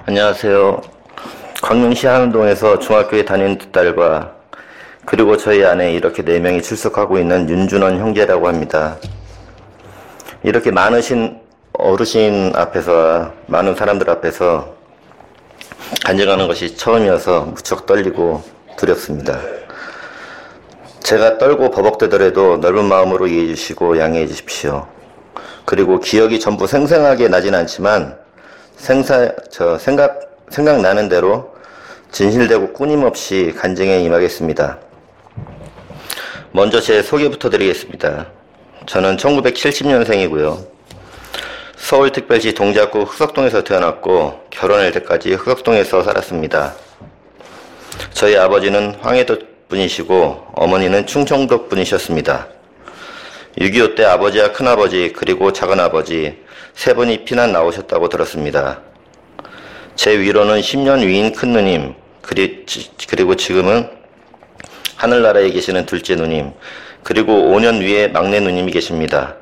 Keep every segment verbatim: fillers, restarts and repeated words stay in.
안녕하세요. 광명시 한운동에서 중학교에 다니는 두 딸과 그리고 저희 아내 이렇게 네 명이 출석하고 있는 윤준원 형제라고 합니다. 이렇게 많으신 어르신 앞에서, 많은 사람들 앞에서 간증하는 것이 처음이어서 무척 떨리고 두렵습니다. 제가 떨고 버벅대더라도 넓은 마음으로 이해해 주시고 양해해 주십시오. 그리고 기억이 전부 생생하게 나진 않지만 생사, 저 생각, 생각나는 대로 진실되고 끊임없이 간증에 임하겠습니다. 먼저 제 소개부터 드리겠습니다. 저는 천구백칠십 년생이고요. 서울특별시 동작구 흑석동에서 태어났고 결혼할 때까지 흑석동에서 살았습니다. 저희 아버지는 황해도 분이시고 어머니는 충청도 분이셨습니다. 육이오 때 아버지와 큰아버지 그리고 작은아버지 세 분이 피난 나오셨다고 들었습니다. 제 위로는 십 년 위인 큰 누님, 그리고 지금은 하늘나라에 계시는 둘째 누님, 그리고 오 년 위에 막내 누님이 계십니다.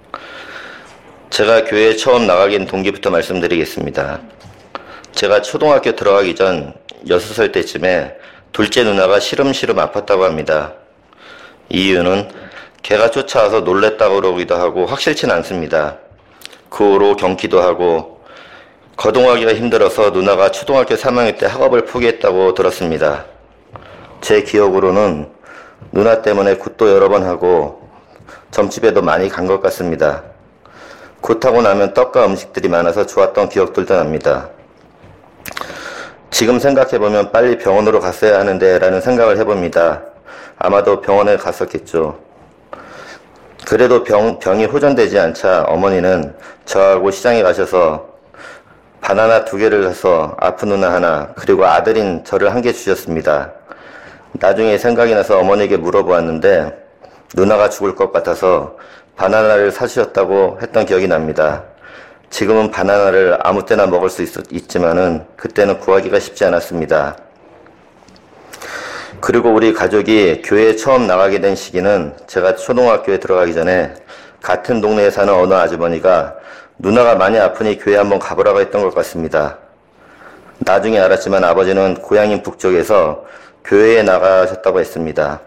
제가 교회에 처음 나가게 된 동기부터 말씀드리겠습니다. 제가 초등학교 들어가기 전 여섯 살 때쯤에 둘째 누나가 시름시름 아팠다고 합니다. 이유는 개가 쫓아와서 놀랬다고 그러기도 하고 확실치는 않습니다. 그 후로 경기도 하고 거동하기가 힘들어서 누나가 초등학교 삼 학년 때 학업을 포기했다고 들었습니다. 제 기억으로는 누나 때문에 굿도 여러 번 하고 점집에도 많이 간 것 같습니다. 굿하고 나면 떡과 음식들이 많아서 좋았던 기억들도 납니다. 지금 생각해보면 빨리 병원으로 갔어야 하는데 라는 생각을 해봅니다. 아마도 병원에 갔었겠죠. 그래도 병, 병이 호전되지 않자 어머니는 저하고 시장에 가셔서 바나나 두 개를 사서 아픈 누나 하나 그리고 아들인 저를 한 개 주셨습니다. 나중에 생각이 나서 어머니에게 물어보았는데 누나가 죽을 것 같아서 바나나를 사주셨다고 했던 기억이 납니다. 지금은 바나나를 아무 때나 먹을 수 있, 있지만은 그때는 구하기가 쉽지 않았습니다. 그리고 우리 가족이 교회에 처음 나가게 된 시기는 제가 초등학교에 들어가기 전에 같은 동네에 사는 어느 아주머니가 누나가 많이 아프니 교회 한번 가보라고 했던 것 같습니다. 나중에 알았지만 아버지는 고향인 북쪽에서 교회에 나가셨다고 했습니다.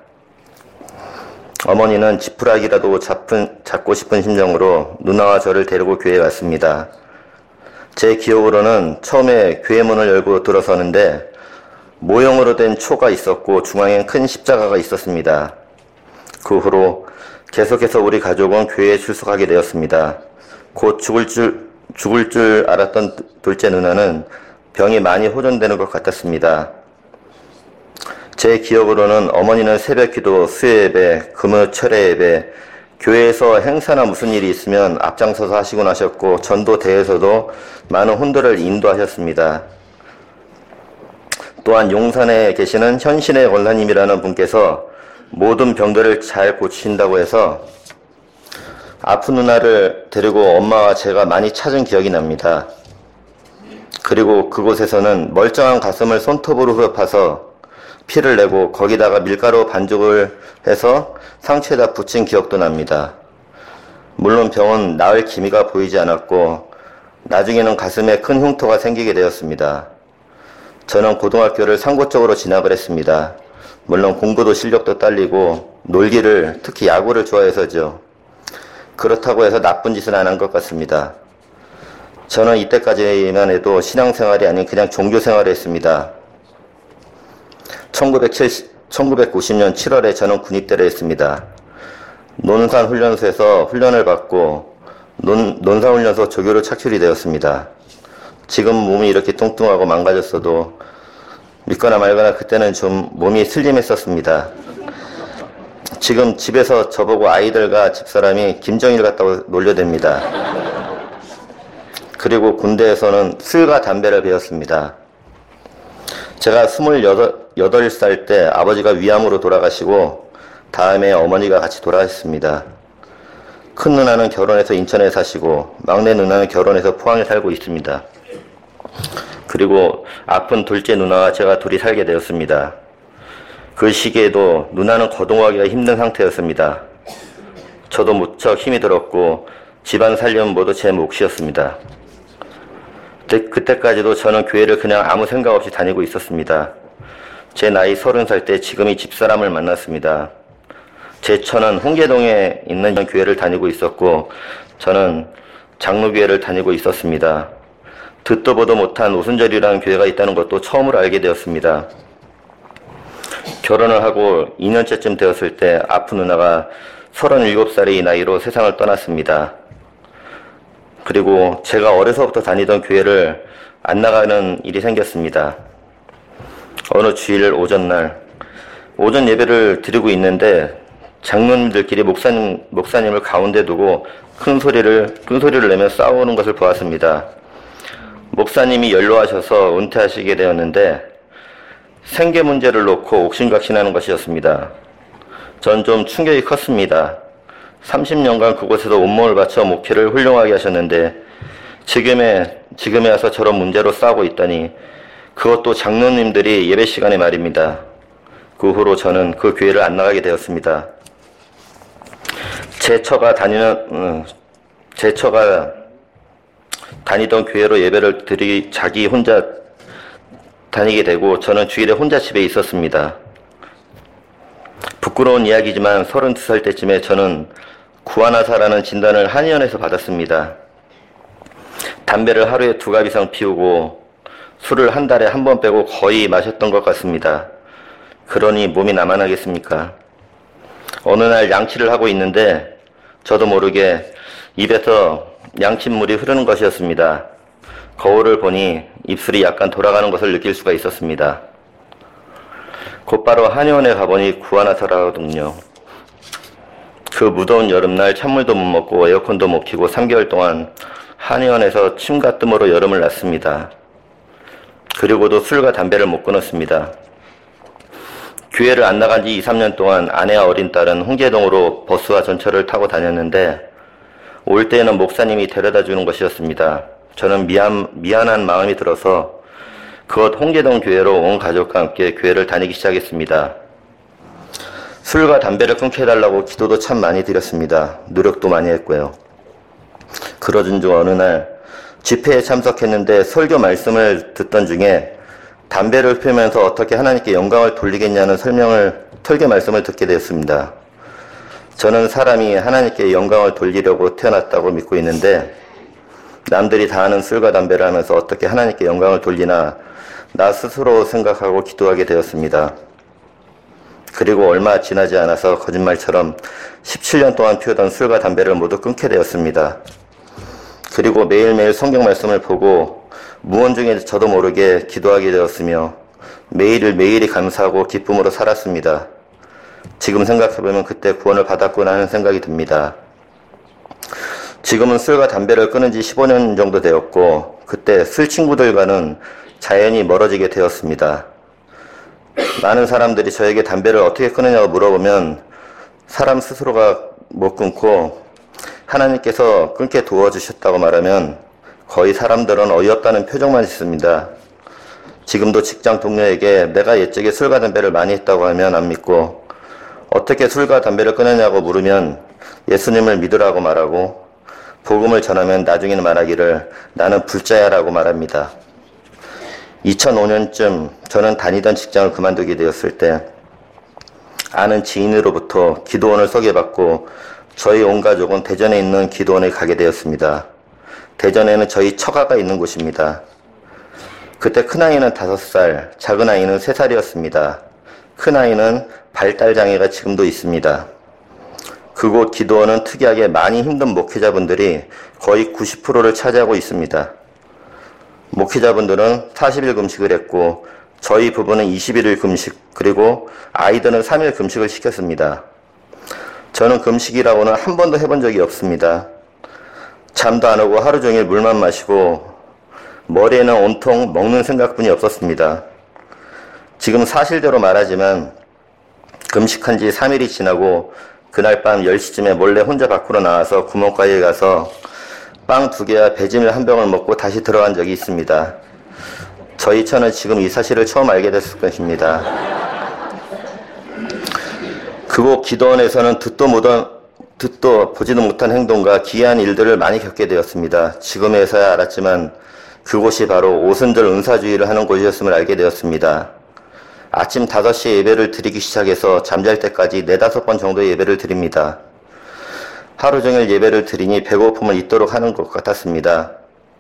어머니는 지푸라기라도 잡은, 잡고 싶은 심정으로 누나와 저를 데리고 교회에 왔습니다. 제 기억으로는 처음에 교회 문을 열고 들어서는데 모형으로 된 초가 있었고 중앙엔 큰 십자가가 있었습니다. 그 후로 계속해서 우리 가족은 교회에 출석하게 되었습니다. 곧 죽을 줄, 죽을 줄 알았던 둘째 누나는 병이 많이 호전되는 것 같았습니다. 제 기억으로는 어머니는 새벽기도, 수요예배, 금요 철야예배, 교회에서 행사나 무슨 일이 있으면 앞장서서 하시곤 하셨고 전도대에서도 많은 혼도를 인도하셨습니다. 또한 용산에 계시는 현신의 권사님이라는 분께서 모든 병들을 잘 고치신다고 해서 아픈 누나를 데리고 엄마와 제가 많이 찾은 기억이 납니다. 그리고 그곳에서는 멀쩡한 가슴을 손톱으로 후벼파서 피를 내고 거기다가 밀가루 반죽을 해서 상처에다 붙인 기억도 납니다. 물론 병은 나을 기미가 보이지 않았고 나중에는 가슴에 큰 흉터가 생기게 되었습니다. 저는 고등학교를 상고 쪽으로 진학을 했습니다. 물론 공부도 실력도 딸리고 놀기를, 특히 야구를 좋아해서죠. 그렇다고 해서 나쁜 짓은 안 한 것 같습니다. 저는 이때까지만 해도 신앙생활이 아닌 그냥 종교생활을 했습니다. 천구백구십 년 칠월에 저는 군입대를 했습니다. 논산훈련소에서 훈련을 받고 논, 논산훈련소 조교로 착출이 되었습니다. 지금 몸이 이렇게 뚱뚱하고 망가졌어도 믿거나 말거나 그때는 좀 몸이 슬림했었습니다. 지금 집에서 저보고 아이들과 집사람이 김정일 같다고 놀려댑니다. 그리고 군대에서는 술과 담배를 배웠습니다. 제가 스물여덟 살 때 아버지가 위암으로 돌아가시고 다음에 어머니가 같이 돌아가셨습니다. 큰 누나는 결혼해서 인천에 사시고 막내 누나는 결혼해서 포항에 살고 있습니다. 그리고 아픈 둘째 누나와 제가 둘이 살게 되었습니다. 그 시기에도 누나는 거동하기가 힘든 상태였습니다. 저도 무척 힘이 들었고 집안 살림은 모두 제 몫이었습니다. 그때, 그때까지도 저는 교회를 그냥 아무 생각 없이 다니고 있었습니다. 제 나이 서른 살 때 지금이 집사람을 만났습니다. 제 처는 홍계동에 있는 교회를 다니고 있었고 저는 장로교회를 다니고 있었습니다. 듣도 보도 못한 오순절이라는 교회가 있다는 것도 처음으로 알게 되었습니다. 결혼을 하고 이 년째쯤 되었을 때 아픈 누나가 서른일곱 살의 나이로 세상을 떠났습니다. 그리고 제가 어려서부터 다니던 교회를 안 나가는 일이 생겼습니다. 어느 주일 오전날 오전 예배를 드리고 있는데 장로님들끼리 목사님, 목사님을 가운데 두고 큰 소리를 큰 소리를 내며 싸우는 것을 보았습니다. 목사님이 연로하셔서 은퇴하시게 되었는데 생계 문제를 놓고 옥신각신하는 것이었습니다. 전 좀 충격이 컸습니다. 삼십 년간 그곳에서 온몸을 바쳐 목회를 훌륭하게 하셨는데 지금에, 지금에 와서 저런 문제로 싸우고 있다니 그것도 장로님들이 예배 시간에 말입니다. 그 후로 저는 그 교회를 안 나가게 되었습니다. 제 처가 다니는, 음, 제 처가 다니던 교회로 예배를 드리, 자기 혼자 다니게 되고 저는 주일에 혼자 집에 있었습니다. 부끄러운 이야기지만 서른두 살 때쯤에 저는 구안화사라는 진단을 한의원에서 받았습니다. 담배를 하루에 두 갑 이상 피우고 술을 한 달에 한 번 빼고 거의 마셨던 것 같습니다. 그러니 몸이 나만하겠습니까? 어느 날 양치를 하고 있는데 저도 모르게 입에서 양침물이 흐르는 것이었습니다. 거울을 보니 입술이 약간 돌아가는 것을 느낄 수가 있었습니다. 곧바로 한의원에 가보니 구안화사라거든요. 그 무더운 여름날 찬물도 못 먹고 에어컨도 못 켜고 삼 개월 동안 한의원에서 침과 뜸으로 여름을 났습니다. 그리고도 술과 담배를 못 끊었습니다. 교회를 안 나간 지 이, 삼 년 동안 아내와 어린 딸은 홍계동으로 버스와 전철을 타고 다녔는데 올 때에는 목사님이 데려다 주는 것이었습니다. 저는 미안, 미안한 마음이 들어서 그것 홍계동 교회로 온 가족과 함께 교회를 다니기 시작했습니다. 술과 담배를 끊게 해달라고 기도도 참 많이 드렸습니다. 노력도 많이 했고요. 그러던 중 어느 날 집회에 참석했는데 설교 말씀을 듣던 중에 담배를 피우면서 어떻게 하나님께 영광을 돌리겠냐는 설명을, 설교 말씀을 듣게 되었습니다. 저는 사람이 하나님께 영광을 돌리려고 태어났다고 믿고 있는데 남들이 다 하는 술과 담배를 하면서 어떻게 하나님께 영광을 돌리나 나 스스로 생각하고 기도하게 되었습니다. 그리고 얼마 지나지 않아서 거짓말처럼 십칠 년 동안 피우던 술과 담배를 모두 끊게 되었습니다. 그리고 매일매일 성경 말씀을 보고 무언 중에 저도 모르게 기도하게 되었으며 매일을 매일이 감사하고 기쁨으로 살았습니다. 지금 생각해보면 그때 구원을 받았구나 하는 생각이 듭니다. 지금은 술과 담배를 끊은 지 십오 년 정도 되었고 그때 술 친구들과는 자연히 멀어지게 되었습니다. 많은 사람들이 저에게 담배를 어떻게 끊느냐고 물어보면 사람 스스로가 못 끊고 하나님께서 끊게 도와주셨다고 말하면 거의 사람들은 어이없다는 표정만 짓습니다. 지금도 직장 동료에게 내가 옛적에 술과 담배를 많이 했다고 하면 안 믿고 어떻게 술과 담배를 끊느냐고 물으면 예수님을 믿으라고 말하고 복음을 전하면 나중에는 말하기를 나는 불자야라고 말합니다. 이천오 년쯤 저는 다니던 직장을 그만두게 되었을 때 아는 지인으로부터 기도원을 소개받고 저희 온 가족은 대전에 있는 기도원에 가게 되었습니다. 대전에는 저희 처가가 있는 곳입니다. 그때 큰아이는 다섯 살, 작은아이는 세 살이었습니다. 큰아이는 발달장애가 지금도 있습니다. 그곳 기도원은 특이하게 많이 힘든 목회자분들이 거의 구십 퍼센트를 차지하고 있습니다. 목회자분들은 사십 일 금식을 했고 저희 부부는 이십일 일 금식 그리고 아이들은 삼 일 금식을 시켰습니다. 저는 금식이라고는 한 번도 해본 적이 없습니다. 잠도 안 오고 하루 종일 물만 마시고 머리에는 온통 먹는 생각뿐이 없었습니다. 지금 사실대로 말하지만 금식한 지 삼 일이 지나고 그날 밤 열 시쯤에 몰래 혼자 밖으로 나와서 구멍가게에 가서 빵 두 개와 배지밀 한 병을 먹고 다시 들어간 적이 있습니다. 저희 처는 지금 이 사실을 처음 알게 됐을 것입니다. 그곳 기도원에서는 듣도 못한, 듣도 보지도 못한 행동과 기이한 일들을 많이 겪게 되었습니다. 지금에서야 알았지만 그곳이 바로 오순절 은사주의를 하는 곳이었음을 알게 되었습니다. 아침 다섯 시에 예배를 드리기 시작해서 잠잘 때까지 네다섯 번 정도의 예배를 드립니다. 하루 종일 예배를 드리니 배고픔을 잊도록 하는 것 같았습니다.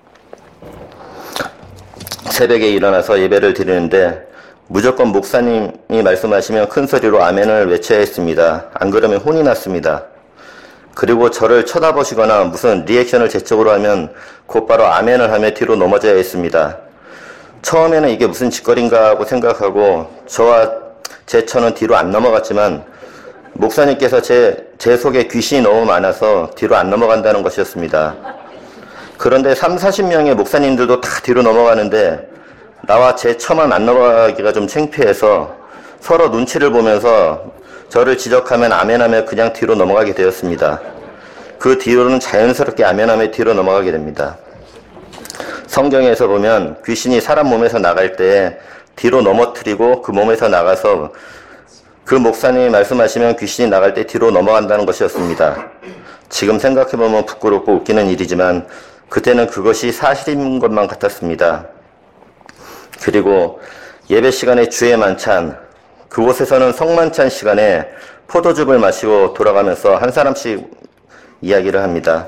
새벽에 일어나서 예배를 드리는데 무조건 목사님이 말씀하시면 큰 소리로 아멘을 외쳐야 했습니다. 안 그러면 혼이 났습니다. 그리고 저를 쳐다보시거나 무슨 리액션을 제 쪽으로 하면 곧바로 아멘을 하며 뒤로 넘어져야 했습니다. 처음에는 이게 무슨 짓거리인가 하고 생각하고 저와 제 처는 뒤로 안 넘어갔지만 목사님께서 제, 제 속에 귀신이 너무 많아서 뒤로 안 넘어간다는 것이었습니다. 그런데 삼사십 명의 목사님들도 다 뒤로 넘어가는데 나와 제 처만 안 넘어가기가 좀 창피해서 서로 눈치를 보면서 저를 지적하면 아멘하며 그냥 뒤로 넘어가게 되었습니다. 그 뒤로는 자연스럽게 아멘하며 뒤로 넘어가게 됩니다. 성경에서 보면 귀신이 사람 몸에서 나갈 때 뒤로 넘어뜨리고 그 몸에서 나가서 그 목사님이 말씀하시면 귀신이 나갈 때 뒤로 넘어간다는 것이었습니다. 지금 생각해보면 부끄럽고 웃기는 일이지만 그때는 그것이 사실인 것만 같았습니다. 그리고 예배 시간에 주의 만찬, 그곳에서는 성만찬 시간에 포도즙을 마시고 돌아가면서 한 사람씩 이야기를 합니다.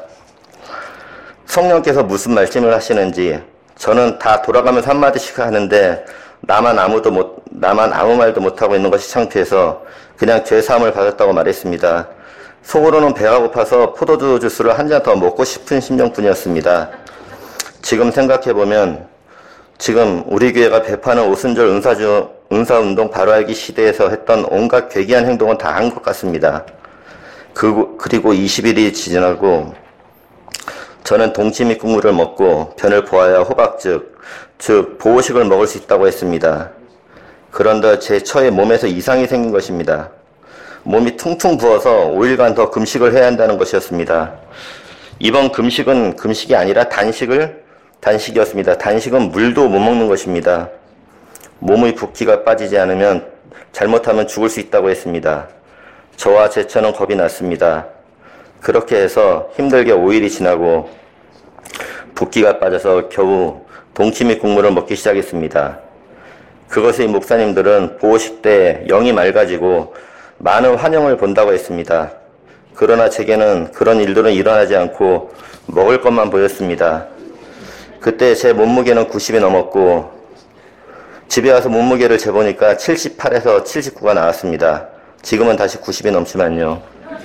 성령께서 무슨 말씀을 하시는지 저는 다 돌아가면서 한마디씩 하는데 나만 아무도 못, 나만 아무 말도 못하고 있는 것이 창피해서 그냥 죄사함을 받았다고 말했습니다. 속으로는 배가 고파서 포도주 주스를 한 잔 더 먹고 싶은 심정뿐이었습니다. 지금 생각해보면 지금 우리 교회가 배파하는 오순절 은사주, 은사운동 바로 알기 시대에서 했던 온갖 괴기한 행동은 다 한 것 같습니다. 그, 그리고 이십 일이 지나고 저는 동치미 국물을 먹고 변을 보아야 호박즙, 즉 보호식을 먹을 수 있다고 했습니다. 그런데 제 처에 몸에서 이상이 생긴 것입니다. 몸이 퉁퉁 부어서 오 일간 더 금식을 해야 한다는 것이었습니다. 이번 금식은 금식이 아니라 단식을 단식이었습니다. 단식은 물도 못 먹는 것입니다. 몸의 붓기가 빠지지 않으면 잘못하면 죽을 수 있다고 했습니다. 저와 제 처는 겁이 났습니다. 그렇게 해서 힘들게 오 일이 지나고 붓기가 빠져서 겨우 동치미 국물을 먹기 시작했습니다. 그것의 목사님들은 보호식 때 영이 맑아지고 많은 환영을 본다고 했습니다. 그러나 제게는 그런 일들은 일어나지 않고 먹을 것만 보였습니다. 그때 제 몸무게는 구십이 넘었고 집에 와서 몸무게를 재보니까 칠십팔에서 칠십구가 나왔습니다. 지금은 다시 구십이 넘지만요.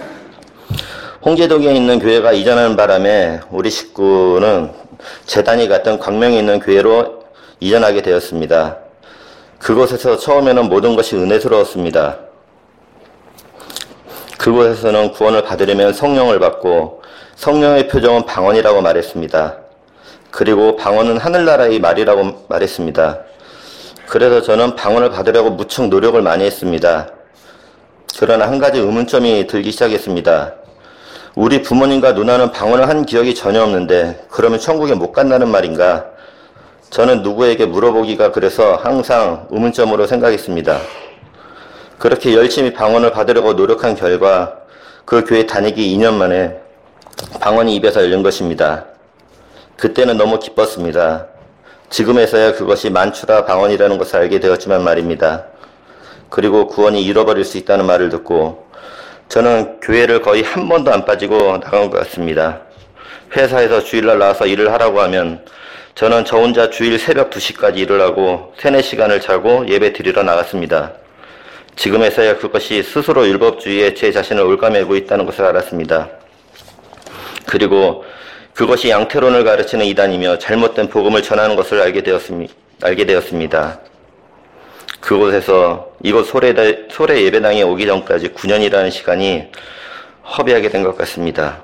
홍제동에 있는 교회가 이전하는 바람에 우리 식구는 재단이 같은 광명에 있는 교회로 이전하게 되었습니다. 그곳에서 처음에는 모든 것이 은혜스러웠습니다. 그곳에서는 구원을 받으려면 성령을 받고 성령의 표정은 방언이라고 말했습니다. 그리고 방언은 하늘나라의 말이라고 말했습니다. 그래서 저는 방언을 받으려고 무척 노력을 많이 했습니다. 그러나 한 가지 의문점이 들기 시작했습니다. 우리 부모님과 누나는 방언을 한 기억이 전혀 없는데 그러면 천국에 못 간다는 말인가? 저는 누구에게 물어보기가 그래서 항상 의문점으로 생각했습니다. 그렇게 열심히 방언을 받으려고 노력한 결과 그 교회 다니기 이 년 만에 방언이 입에서 열린 것입니다. 그때는 너무 기뻤습니다. 지금에서야 그것이 만추라 방언이라는 것을 알게 되었지만 말입니다. 그리고 구원이 잃어버릴 수 있다는 말을 듣고 저는 교회를 거의 한 번도 안 빠지고 나간 것 같습니다. 회사에서 주일날 나와서 일을 하라고 하면 저는 저 혼자 주일 새벽 두 시까지 일을 하고 세네 시간을 자고 예배 드리러 나갔습니다. 지금에서야 그것이 스스로 율법주의에 제 자신을 올가매고 있다는 것을 알았습니다. 그리고 그것이 양태론을 가르치는 이단이며 잘못된 복음을 전하는 것을 알게 되었습니다. 알게 되었습니다. 그곳에서 이곳 소래, 소래 예배당에 오기 전까지 구 년이라는 시간이 허비하게 된 것 같습니다.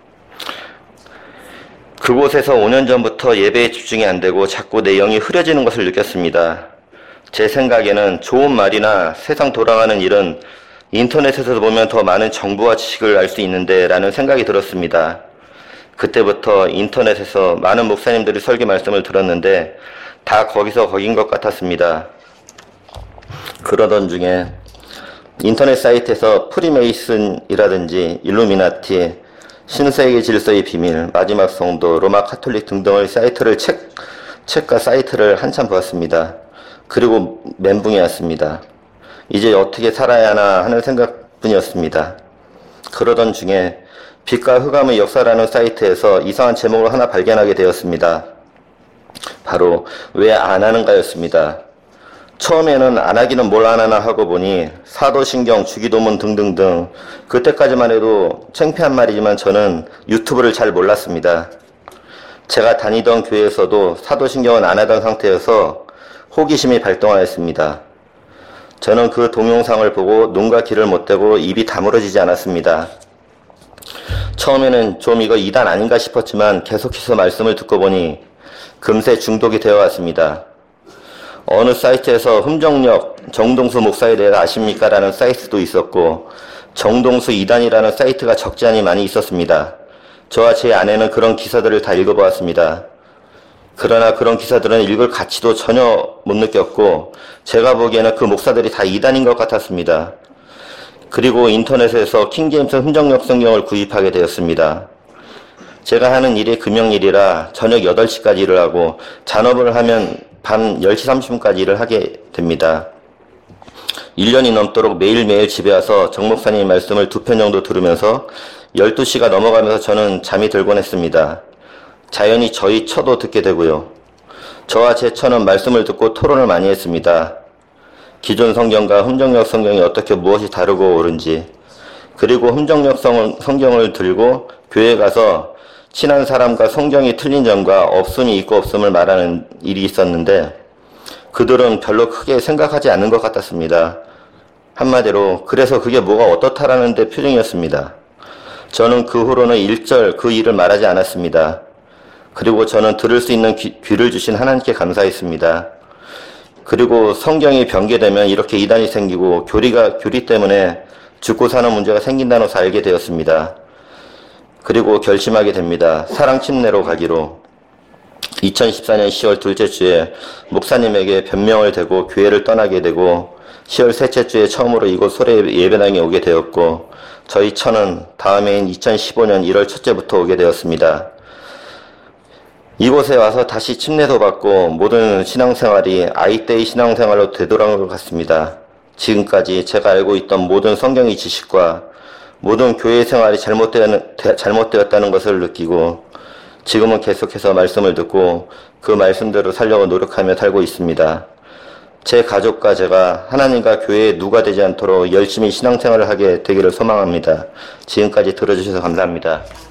그곳에서 오 년 전부터 예배에 집중이 안 되고 자꾸 내 영이 흐려지는 것을 느꼈습니다. 제 생각에는 좋은 말이나 세상 돌아가는 일은 인터넷에서 보면 더 많은 정보와 지식을 알 수 있는데 라는 생각이 들었습니다. 그때부터 인터넷에서 많은 목사님들이 설교 말씀을 들었는데 다 거기서 거긴 것 같았습니다. 그러던 중에 인터넷 사이트에서 프리메이슨이라든지 일루미나티, 신세계 질서의 비밀, 마지막 성도, 로마 카톨릭 등등의 사이트를 책, 책과 사이트를 한참 보았습니다. 그리고 멘붕이 왔습니다. 이제 어떻게 살아야 하나 하는 생각뿐이었습니다. 그러던 중에 빛과 흑암의 역사라는 사이트에서 이상한 제목을 하나 발견하게 되었습니다. 바로 왜 안 하는가였습니다. 처음에는 안 하기는 뭘 안 하나 하고 보니 사도신경, 주기도문 등등등, 그때까지만 해도 창피한 말이지만 저는 유튜브를 잘 몰랐습니다. 제가 다니던 교회에서도 사도신경은 안 하던 상태여서 호기심이 발동하였습니다. 저는 그 동영상을 보고 눈과 귀를 못 떼고 입이 다물어지지 않았습니다. 처음에는 좀 이거 이단 아닌가 싶었지만 계속해서 말씀을 듣고 보니 금세 중독이 되어 왔습니다. 어느 사이트에서 흠정역 정동수 목사에 대해 아십니까? 라는 사이트도 있었고 정동수 이단이라는 사이트가 적지 않이 많이 있었습니다. 저와 제 아내는 그런 기사들을 다 읽어보았습니다. 그러나 그런 기사들은 읽을 가치도 전혀 못 느꼈고 제가 보기에는 그 목사들이 다 이단인 것 같았습니다. 그리고 인터넷에서 킹제임스 흠정역 성경을 구입하게 되었습니다. 제가 하는 일이 금요일이라 저녁 여덟 시까지 일을 하고 잔업을 하면 밤 열 시 삼십 분까지 일을 하게 됩니다. 일 년이 넘도록 매일매일 집에 와서 정 목사님 말씀을 두 편 정도 들으면서 열두 시가 넘어가면서 저는 잠이 들곤 했습니다. 자연히 저희 처도 듣게 되고요. 저와 제 처는 말씀을 듣고 토론을 많이 했습니다. 기존 성경과 흠정역 성경이 어떻게 무엇이 다르고 옳은지, 그리고 흠정역 성경을 들고 교회에 가서 친한 사람과 성경이 틀린 점과 없음이 있고 없음을 말하는 일이 있었는데 그들은 별로 크게 생각하지 않는 것 같았습니다. 한마디로 그래서 그게 뭐가 어떻다라는 데 표정이었습니다. 저는 그 후로는 일절 그 일을 말하지 않았습니다. 그리고 저는 들을 수 있는 귀, 귀를 주신 하나님께 감사했습니다. 그리고 성경이 변개되면 이렇게 이단이 생기고 교리가 교리 때문에 죽고 사는 문제가 생긴다는 것을 알게 되었습니다. 그리고 결심하게 됩니다. 사랑 침례로 가기로. 이천십사 년 시월 둘째 주에 목사님에게 변명을 대고 교회를 떠나게 되고 시월 셋째 주에 처음으로 이곳 소래 예배당에 오게 되었고 저희 처는 다음해인 이천십오 년 일월 첫째부터 오게 되었습니다. 이곳에 와서 다시 침례도 받고 모든 신앙생활이 아이때의 신앙생활로 되돌아온 것 같습니다. 지금까지 제가 알고 있던 모든 성경의 지식과 모든 교회 생활이 잘못되었, 잘못되었다는 것을 느끼고 지금은 계속해서 말씀을 듣고 그 말씀대로 살려고 노력하며 살고 있습니다. 제 가족과 제가 하나님과 교회에 누가 되지 않도록 열심히 신앙생활을 하게 되기를 소망합니다. 지금까지 들어주셔서 감사합니다.